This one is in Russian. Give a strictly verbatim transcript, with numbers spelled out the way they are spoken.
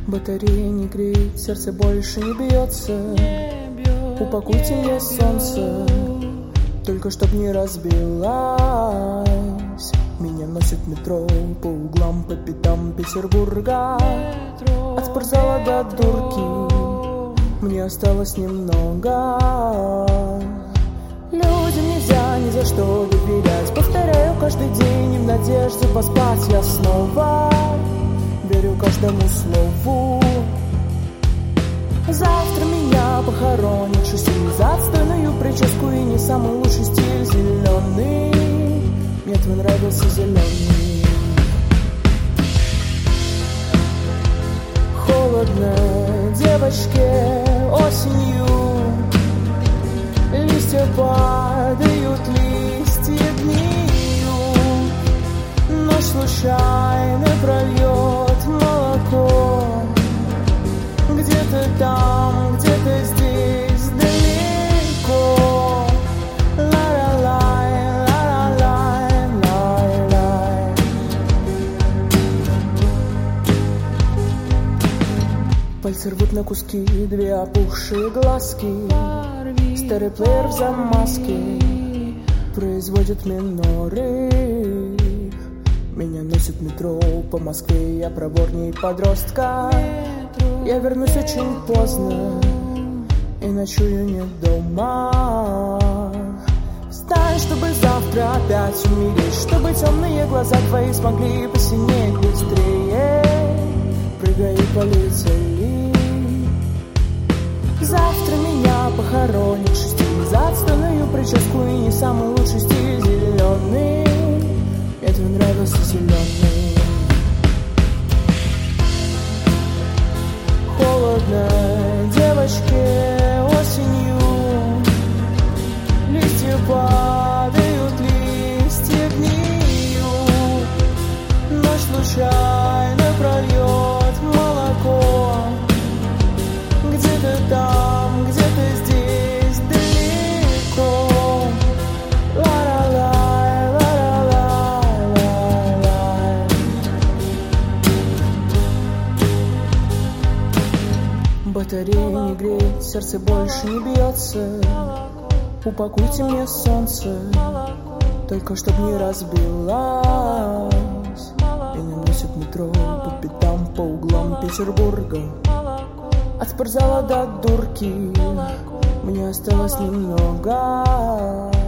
Батарея не греет, сердце больше не бьется. Упакуйте мне солнце, только чтоб не разбилась. Меня носит метро по углам, по пятам Петербурга. От спортзала до дурки мне осталось немного. Людям нельзя ни за что доверять. Повторяю каждый день и в надежде поспать я снова верю каждому слову. Завтра меня похоронят шестьдесят, отстойную прическу и не самый лучший стиль зеленый. Мне твой нравился зеленый. Холодно девочке осенью, листья падают, листья гниют. Ночь случайно прольет молоко. Где-то там, где-то здесь, далеко. Ла-ла-лай, ла-ла-лай, лай-лай. Пальцы рвут на куски две опухшие глазки. Старый плеер в замазке производит миноры. Меня носит метро по Москве, я проворней подростка. Я вернусь очень поздно и ночую не дома. Встань, чтобы завтра опять умереть, чтобы темные глаза твои смогли посинеть быстрее. Прыгай и полетели. Завтра меня похоронят шестью за отстойную прическу и не самый лучший стиль зеленый. Мне твой нравился зеленый. Холодно девочке осенью, листья падают, листья гниют. Ночь случайно прольет молоко. Где-то там, где-то здесь, далеко. Ла-ла-лай, ла-ла-лай, лай-лай. Батарея не греет, сердце больше не бьется. Упакуйте мне солнце, только чтоб не разбилась. Меня носит метро по пятам, по углам Петербурга. От спортзала до дурки мне осталось немного.